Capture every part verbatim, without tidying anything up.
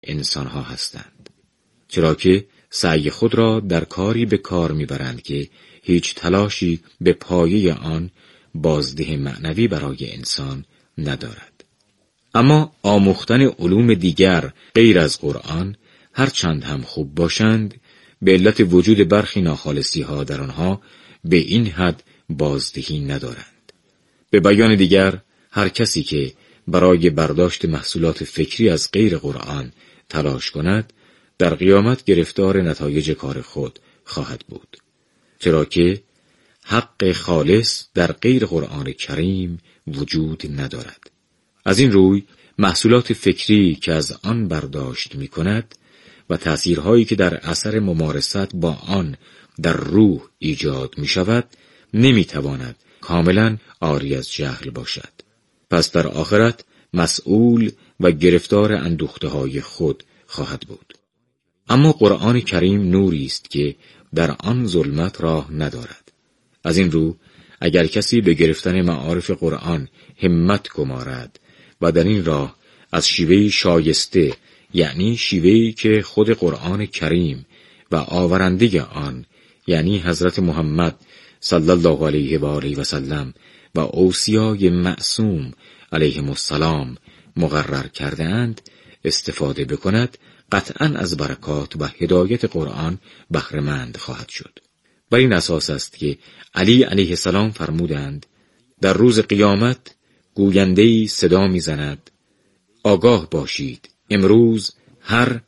انسانها هستند، چرا که سعی خود را در کاری به کار میبرند که هیچ تلاشی به پایه آن بازده معنوی برای انسان ندارد. اما آموختن علوم دیگر غیر از قرآن هرچند هم خوب باشند، به علت وجود برخی ناخالصی ها در آنها به این حد بازدهی ندارند. به بیان دیگر، هر کسی که برای برداشت محصولات فکری از غیر قرآن تلاش کند، در قیامت گرفتار نتایج کار خود خواهد بود، چرا که حق خالص در غیر قرآن کریم وجود ندارد. از این روی محصولات فکری که از آن برداشت می کند و تأثیرهایی که در اثر ممارست با آن در روح ایجاد می شود نمی تواند کاملا عاری از جهل باشد. پس در آخرت مسئول و گرفتار اندوخته های خود خواهد بود. اما قرآن کریم نوری است که در آن ظلمت راه ندارد. از این رو اگر کسی به گرفتن معارف قرآن همت گمارد و در این راه از شیوه شایسته، یعنی شیوهی که خود قرآن کریم و آورنده آن یعنی حضرت محمد صلی الله علیه و آله و سلم و اوصیای معصوم علیهم السلام مقرر کرده اند استفاده بکند، قطعاً از برکات و هدایت قرآن بهره‌مند خواهد شد. بر این اساس است که علی علیه السلام فرمودند در روز قیامت گوینده‌ای صدا می‌زند آگاه باشید، امروز هر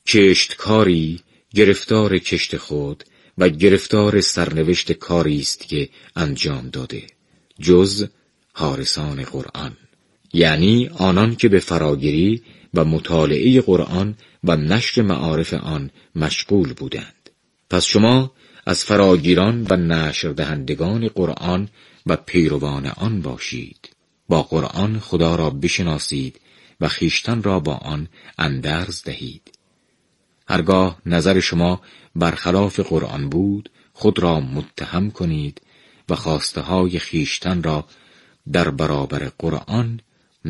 کشتکاری گرفتار کشت خود و گرفتار سرنوشت کاری است که انجام داده، جز حارسان قرآن، یعنی آنان که به فراگیری و مطالعه قرآن و نشر معارف آن مشغول بودند. پس شما از فراگیران و نشر دهندگان قرآن و پیروان آن باشید. با قرآن خدا را بشناسید و خویشتن را با آن اندرز دهید. هرگاه نظر شما برخلاف قرآن بود، خود را متهم کنید و خواسته های خویشتن را در برابر قرآن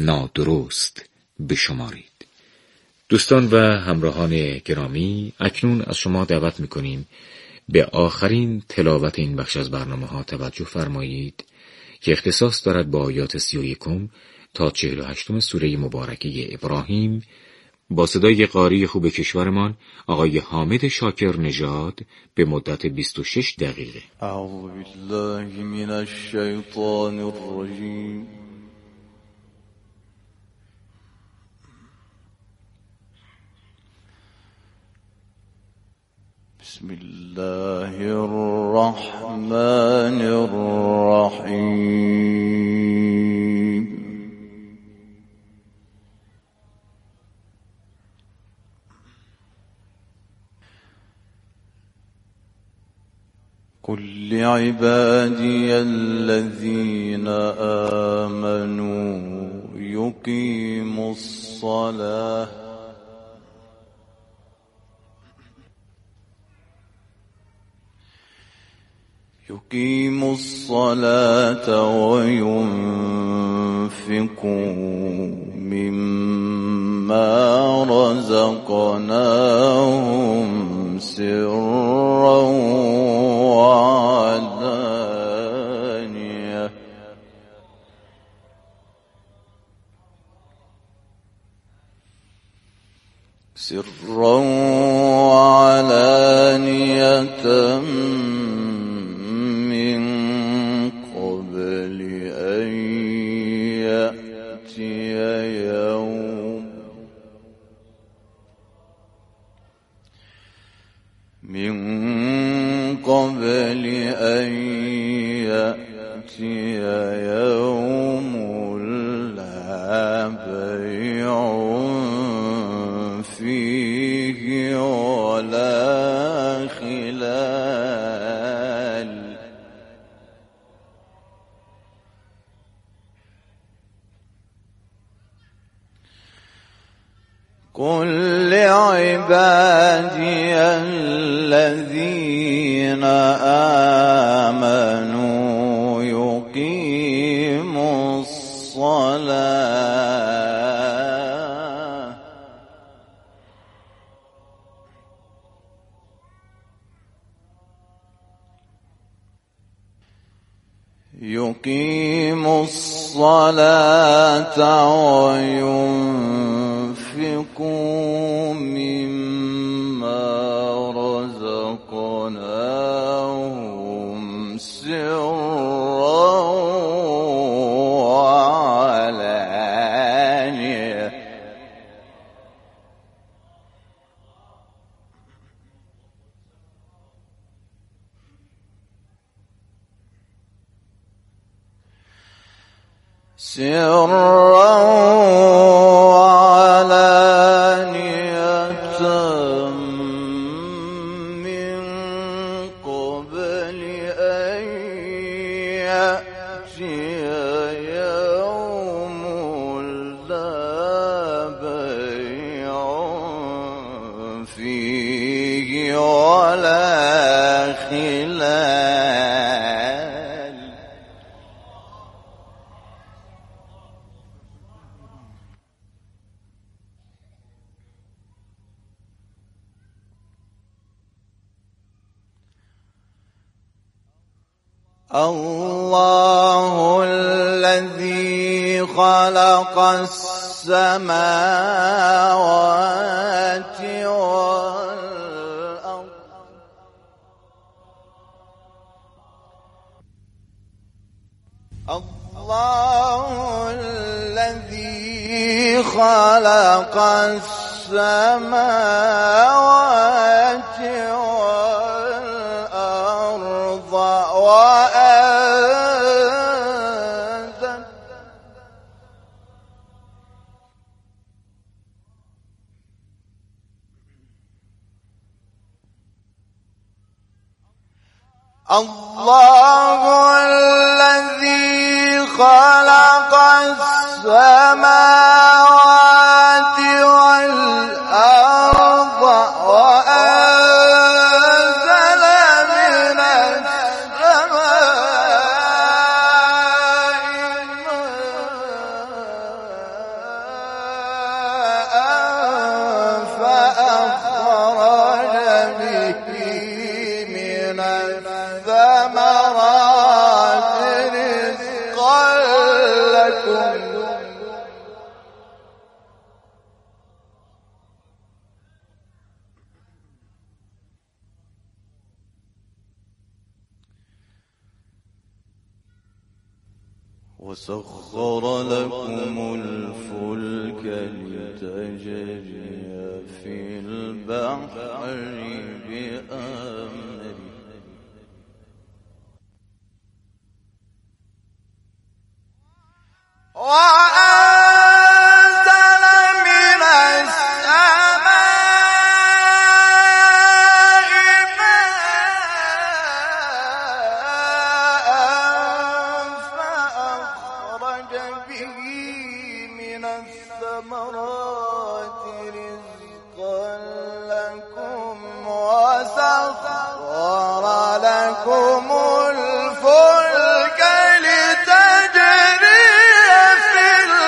نادرست بشمارید. دوستان و همراهان گرامی، اکنون از شما دعوت می‌کنیم به آخرین تلاوت این بخش از برنامه ها توجه فرمایید که اختصاص دارد با آیات سی و یکم تا چهل و هشتم سوره مبارکه ابراهیم با صدای قاری خوب کشورمان آقای حامد شاکر نژاد به مدت بیست و شش دقیقه. اعوذ بالله من الشیطان الرجیم. بسم الله الرحمن الرحیم. قل لعبادي الذين آمنوا يقيموا الصلاة يقيموا الصلاة وينفقوا مما رزقناهم سرا وعلانية سرا وعلانية من قبل أن يأتي يوم من قبل أن يأتي يوم لا بيع فيه ولا خلال. قل لعبادي الذين آمنوا يقيموا الصلاة يقيم الصلاة وينفق مما رزقناهم سرا وعلانية سرا وعلانية من قبل أن يأتي يوم لا بيع فيه ولا خلال. الله الذي خلق السماوات والأرض الله الذي خلق السماوات والأرض وأنزل الله الذي خلق السماوات والأرض وأنزل من السماء ماء فأخرج به من الثمرات رزقا لكم وسخر لكم الفلك لتجري في البحر بأمره وأنزل من السماء ماء فأخرج به من الثمرات رزقا لكم وسخر لكم الفلك لتجري في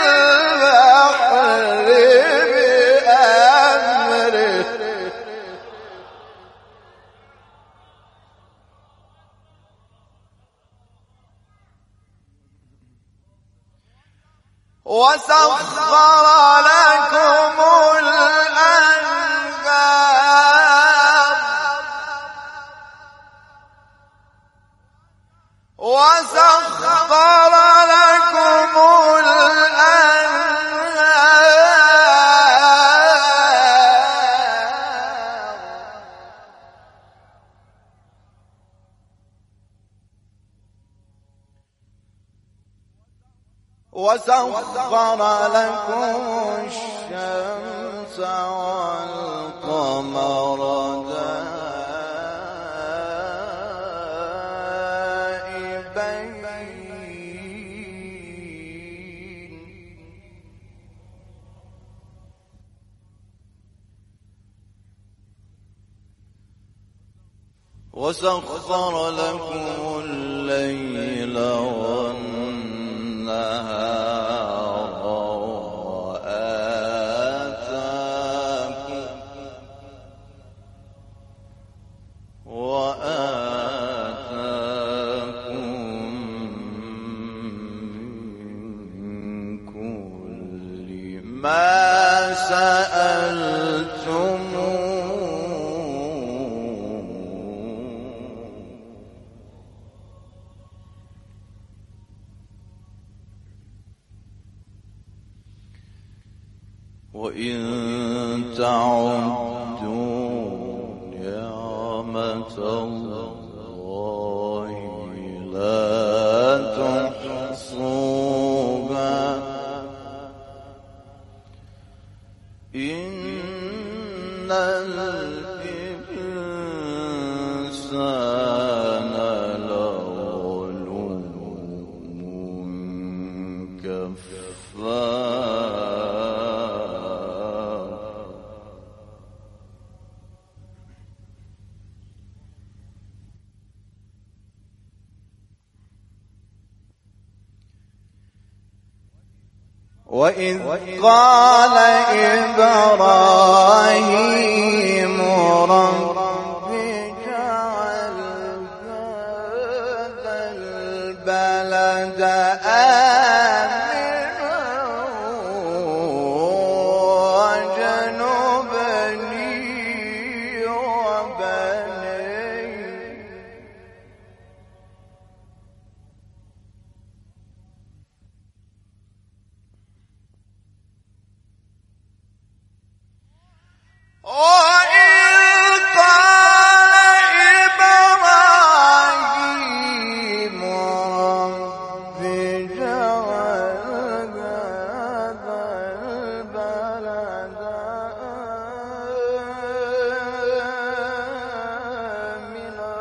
البحر بأمره وسخر لكم الأنهار وسخر لكم الأنهار وسخر لكم الشمس والقمر دائبين وسخر لكم الليل والنهار وآتاكم وآتاكم تعدوا نعمة الله لا تحصوها إن الإنسان لظلوم كفار. وإذ قال إبراهيم رب اجعل هذا البلد آمنا واجنبني وبني. وإذ قال إبراهيم رب اجعل هذا البلد آمنا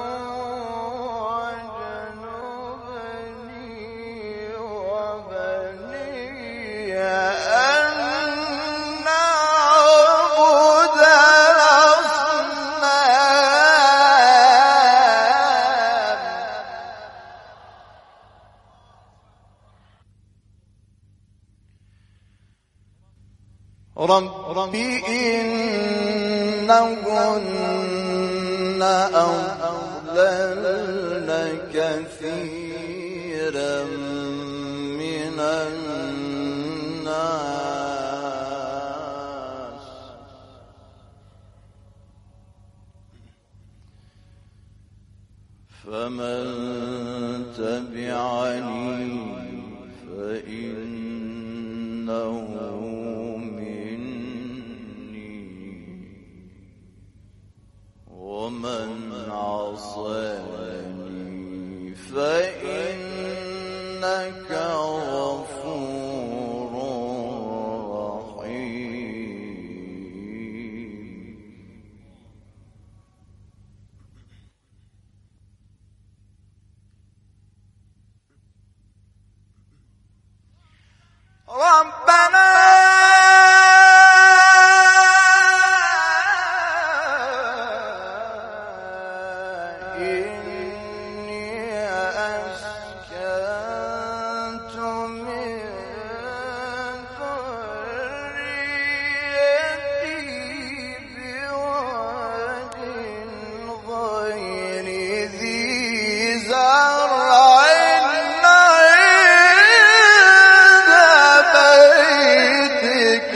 واجنبني وبني أن نعبد الأصنام. رب إنهن أضللن كثيرا من الناس فمن تبعني فإنه مني ومن عصاني فإنك غفور رحيم. ربنا إني أسكنت من ذريتي بواد غير ذي زرع عند بيتك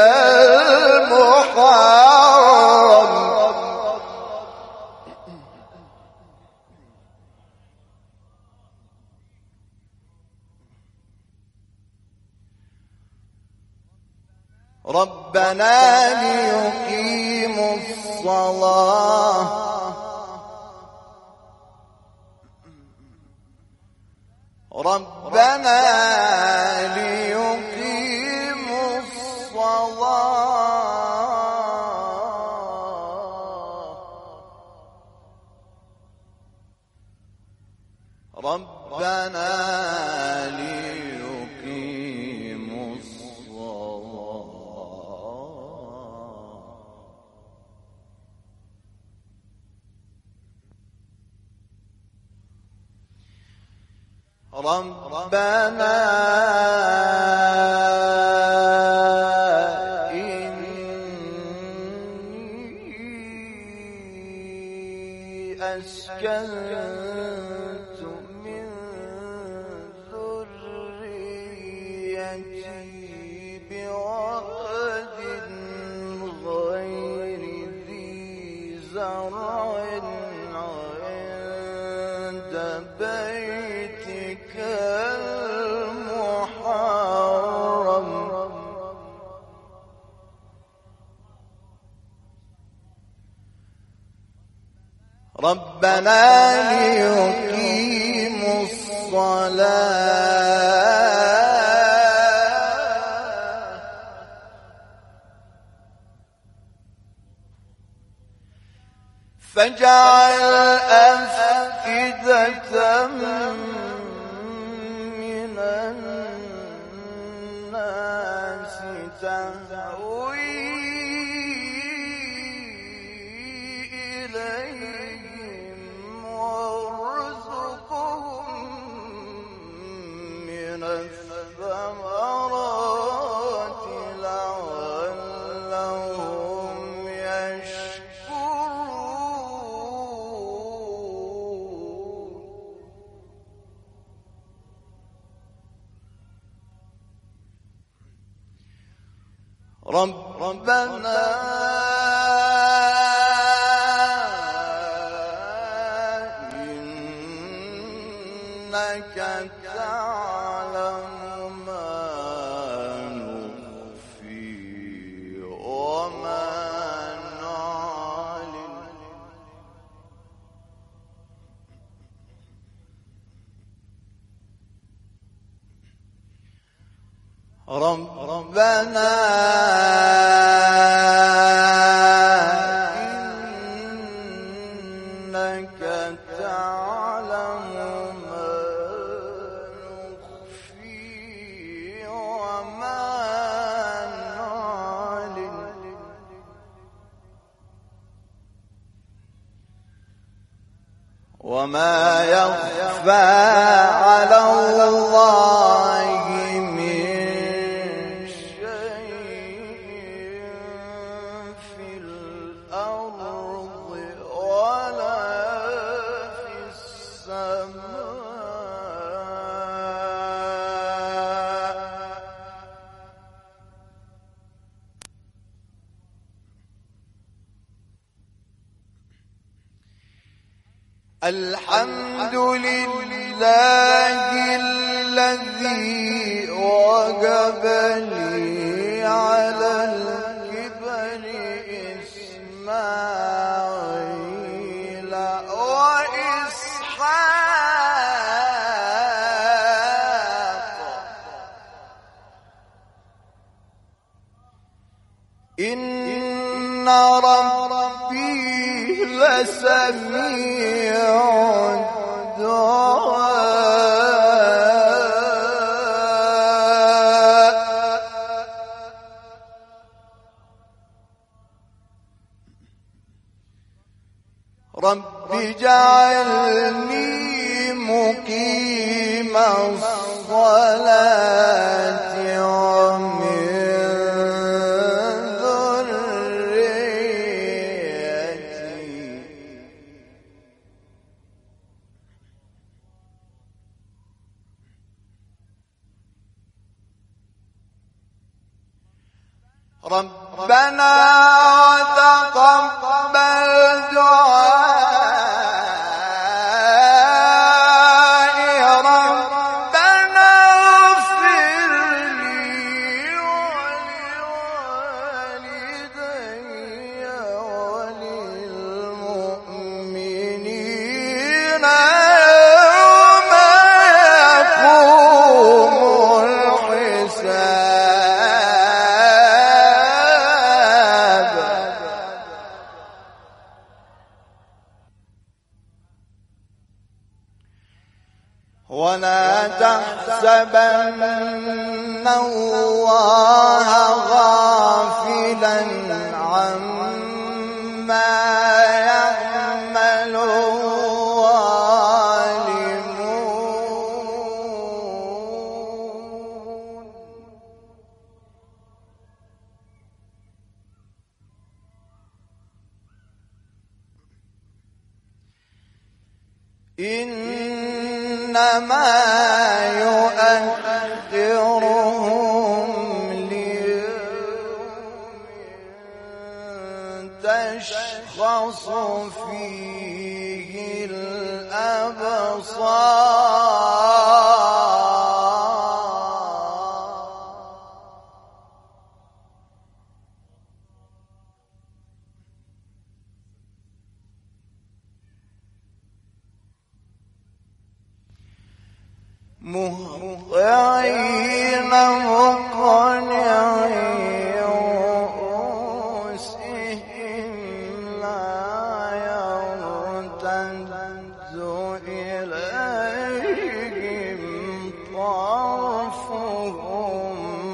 المحرم. ربنا ليقيموا الصلاة ربنا ليقيموا الصلاة ربنا ليقيموا الصلاة ربنا إني أسكنت من ذريتي بواد غير ذي زرع عند بيتك المحرم ربنا ليقيموا الصلاة فاجعل أفئدة من الناس تهوي إليهم وارزقهم من الثمرات لعلهم يشكرون ربنا إنك تعلم ما نخفي وما نعلن ربنا إنك تعلم ما نخفي وما نعلن وما يخفى على الله من شيء في الأرض ولا في السماء الحمد لله الذي وهب لي على الكبر إسماعيل وإسحاق إن ربي لسميع الدعاء رب اجعلني مقيم الصلاة ومن ذريتي ربنا تقبل دعائي ربنا اغفر لي ولوالدي وللمؤمنين يوم يقوم الحساب ولا تحسبن الله غافلا عما يعمل الظالمون إنما يؤخرهم ليوم تشخص فيه الأبصار مهطعين مقنعي رؤوسهم لا يرتد إليهم طرفهم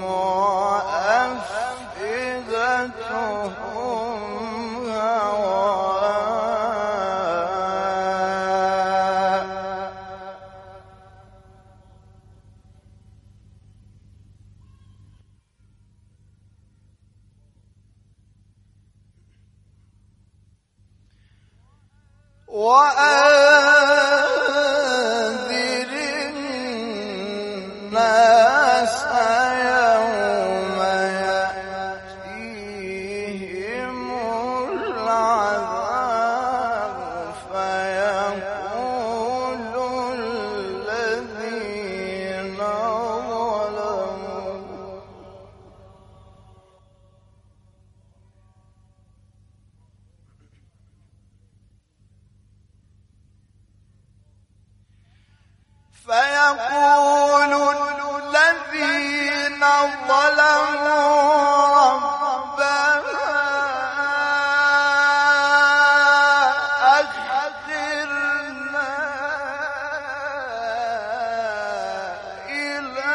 وأفئدتهم وأنذر الناس يوم يأتيهم العذاب فيقول الذين ظلموا فيقول الذين ظلموا ربنا أخرنا إلى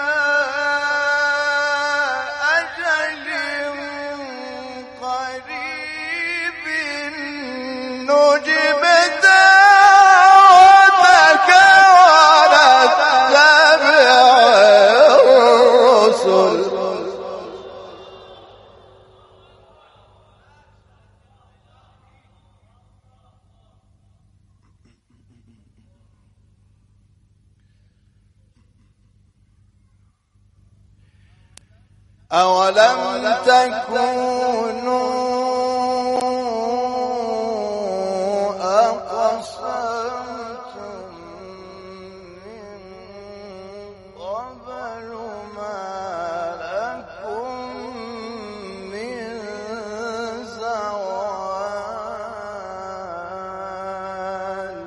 أجل قريب نجب دعوتك أولم تكونوا أقسمتم من قبل ما لكم من زوال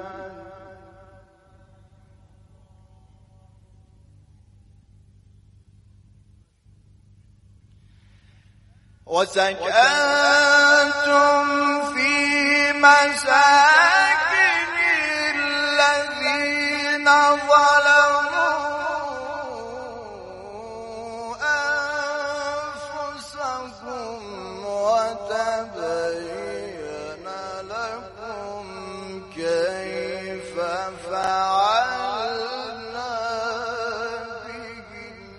وسكنتم في مساكن الذين ظلموا أنفسهم وتبين لكم كيف فعلنا بهم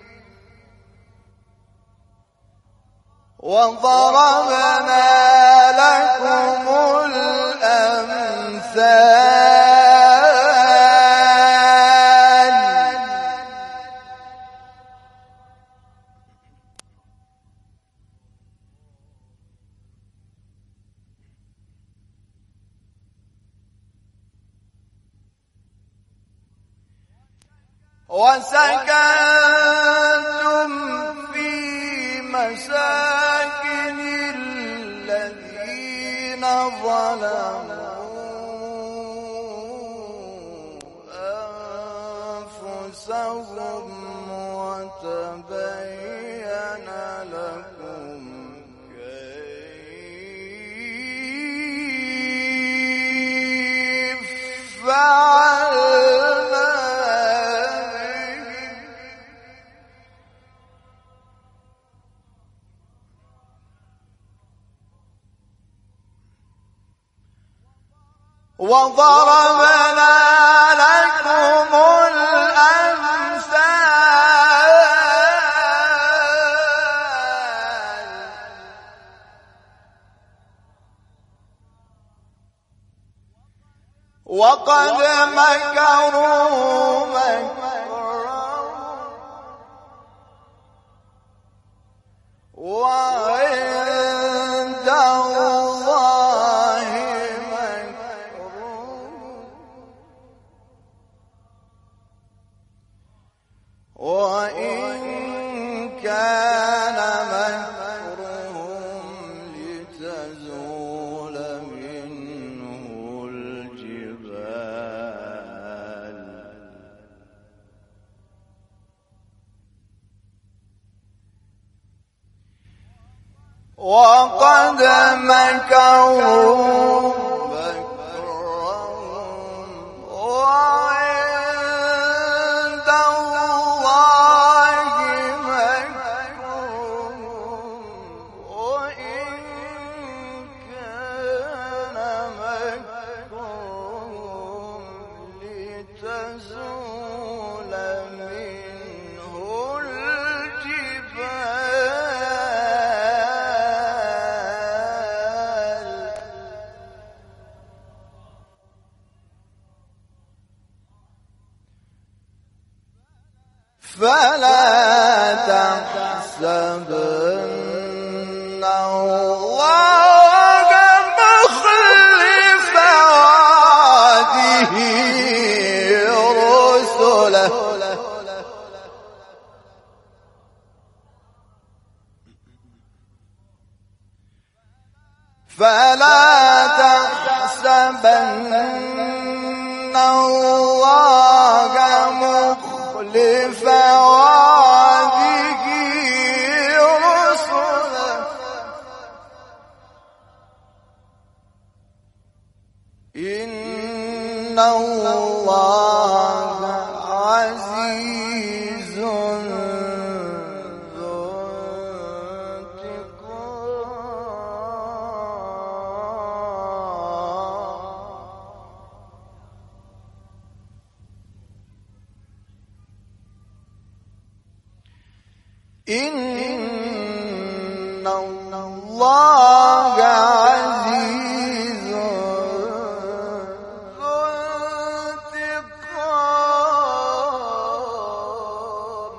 وضربنا لكم الأمثال وسكنتم في مساكن الذين ظلموا أنفسهم وتبين لكم كيف فعلنا بهم وضربنا لكم الأمثال وقد مكروا مكرا وعند الله مكرهم وإن كان مكرهم لتزول منه الجبال وقد مكروا مكرهم وعند الله مكرهم وإن كان مكرهم لتزول منه الجبال فلا تحسبن الله مخلف وعده رسله فلا تحسبن الله مخلف وعده رسله إن الله عزيز ذو إن الله عزيز ذو انتقام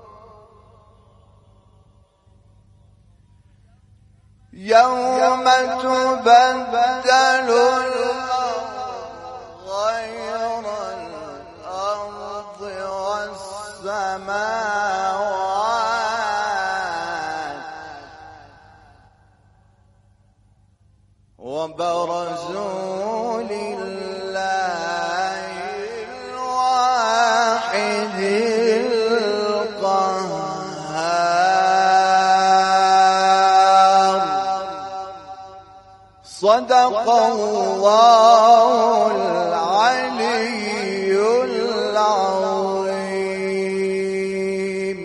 يوم تبدل الأرض غير الأرض والسماوات وبرزوا لله الواحد القهار صدق الله العلي العظيم.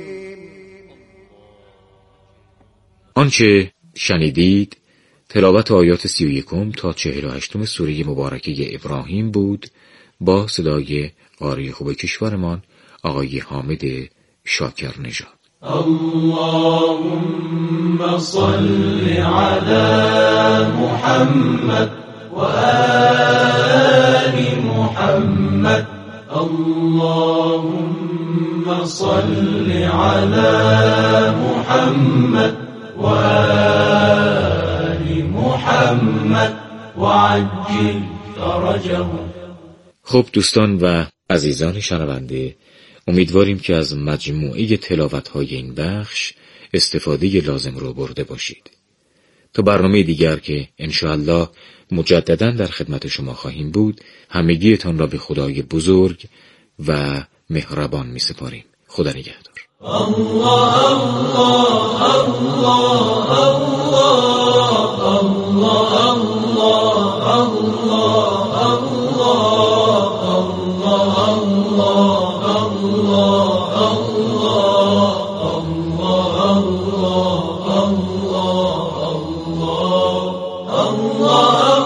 آنچه شنیدید تلاوت آیات سی و یکم تا چهل و هشتم سوره مبارکه ابراهیم بود با صدای قاری خوب کشورمان آقای حامد شاکر نژاد. اللهم صل على محمد وآل محمد اللهم صل على محمد وآل محمد وعجل فرجهم. خب دوستان و عزیزان شنونده، امیدواریم که از مجموعه تلاوت‌های این بخش استفاده لازم رو برده باشید. تا برنامه دیگر که انشاءالله مجدداً در خدمت شما خواهیم بود، همگیتان را به خدای بزرگ و مهربان می سپاریم. خدا نگهدار. الله الله الله الله الله الله الله